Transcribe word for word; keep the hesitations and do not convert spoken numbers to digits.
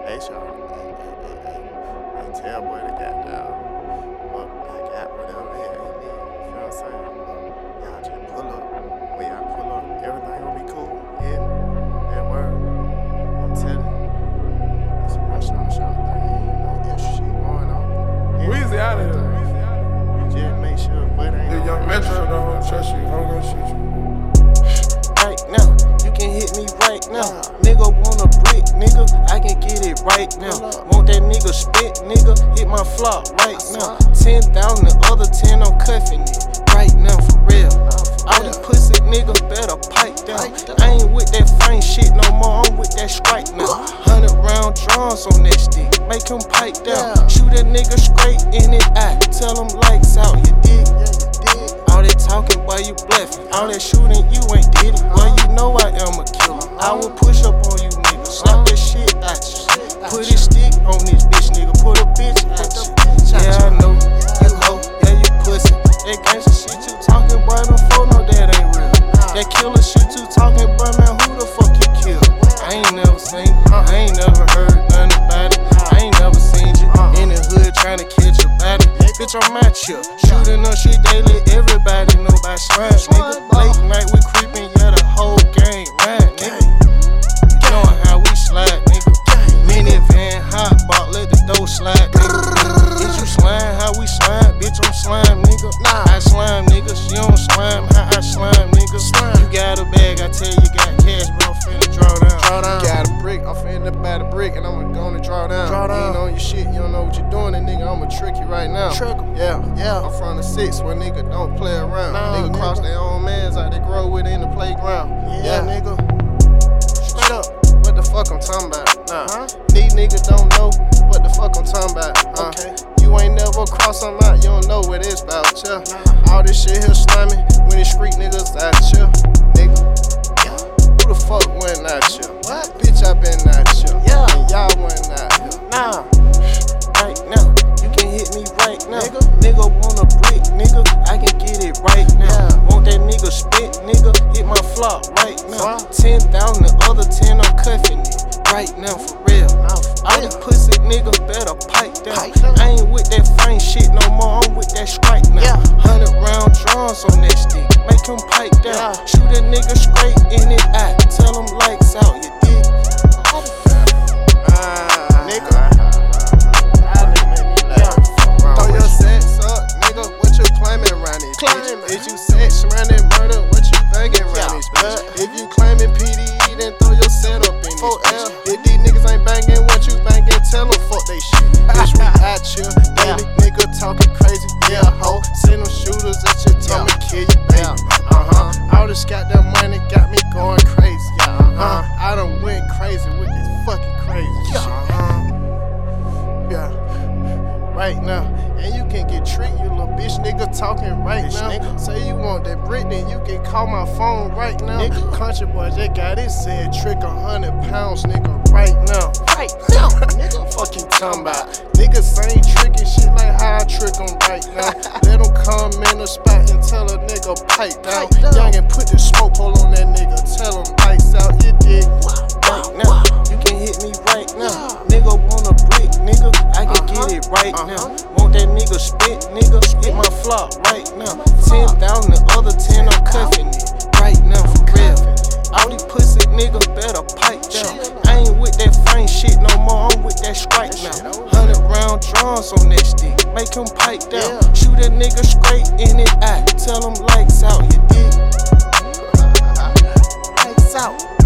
Hey, y'all. Hey, hey, hey, hey. Hey, tell boy the goddamn. Look, I got whatever the hell he need. You feel what I'm saying? Y'all just pull up. When y'all pull up, everything gonna be cool. Yeah. That word. I'm telling you. It's a rush on shot thing. Ain't no extra shit going on. Weezy out of here. Just make sure what ain't The no young extra Metro shit. don't trust you. I'm gonna shoot you. Right now, you can hit me right now. Nigga want a brick, nigga, I can get it right now. Want that nigga spit, nigga, hit my flop right now. ten thousand, the other ten, I'm cuffing it right now, for real. All these pussy niggas better pipe down. I ain't with that fine shit no more, I'm with that strike now. Hundred round drums on that stick, make him pipe down. Shoot a nigga straight in the eye, tell him lights out, you dig? All that talking, boy, you bluffing. All that shooting, you ain't did it. Boy, you know I am a killer. I will push up on you, nigga. Slap that shit at you. Put his stick on this bitch, nigga. Put a bitch at you. Yeah, I know. You hoe. Yeah, you pussy. That gangsta shit you talking, boy, them folk know that ain't real. That killer shit you talking, boy, man, who the fuck you kill? I ain't never seen you. I ain't never heard nothing about it. I ain't never seen you in the hood trying to catch your body. Bitch, I'm out here. Shooting up shit daily, everybody know about slime, nigga. Late night we creepin', yeah, the whole gang ride, nigga. You know how we slide, nigga. Minivan, hot box, let the door slide, nigga. Is you slime how we slime? Bitch, I'm slime, nigga. I slime, nigga. She don't slime how I slime, nigga. You got a bag, I tell you, you got cash, but I'm finna draw down. Draw down. Got a brick, I'm finna buy the brick, and I'm gonna draw down. Draw down. You ain't on your shit, you don't know what you're doing, and nigga, I'ma trick you right now. Trick em. Yeah, yeah. I'm from the six where nigga don't play around. Nah, nigga, nigga cross their own mans out, they grow with in the playground. Yeah, yeah, nigga. Straight up, what the fuck I'm talking about? Nah. Huh? These niggas don't know what the fuck I'm talking about. Uh, okay. You ain't never cross them out, you don't know what it's about, yeah. Nah. All this shit here slimy when the street niggas out, yeah. Nigga. Yeah. Who the fuck went out here? What? Bitch, I been out here. Yeah. And y'all went out here. Nah. Right now, you can hit me right now. Nigga, nigga want a brick, nigga, I can get it right now. Yeah. Want that nigga spit, nigga, hit my flop right now. ten thousand, the other ten, I'm cuffing it right now, for real. All these pussy niggas better pipe down. I ain't with that fine shit no more, I'm with that strike now. Hundred round drums on that stick, make him pipe down. Shoot a nigga straight in the eye, tell him lights out, you dig? Uh, nigga. Is you sex running murder? What you banging around this bitch? If you claiming P D E, then throw your set up in this bitch. If these niggas ain't banging, what you banging? Tell them fuck they shit. Bitch, we out here, daily nigga talking crazy. Yeah, ho, send them shooters at your tongue and kill you, baby. Uh huh. All this goddamn money got me going crazy. Uh huh. I done went crazy with this fucking crazy shit. Yeah. Right now, and you can get tricked, you little bitch nigga talking right bitch now. Nigga. Say you want that brick, then you can call my phone right now. Nigga. Country boy, they got it said trick a hundred pounds, nigga, right now. Right now, nigga. Fuck you talking about? Niggas ain't tricking shit like how I trick them right now. Let them come in the spot and tell a nigga pipe down. Pipe down. Young and put the smoke hole on that nigga, tell him lights out, you dig? Right now, you can hit me right now. Nigga want a brick, nigga, I can uh-huh. get it right uh-huh. now. Want that nigga spit, nigga, hit my flop right now. ten thousand, the other ten, I'm cuffing it right now, for real. All these pussy niggas better pipe down. I ain't with that fine shit no more, I'm with that strike now. Hundred round drums on that stick, make him pipe down. Shoot a nigga straight in the eye, tell him lights out, you dig? Lights out.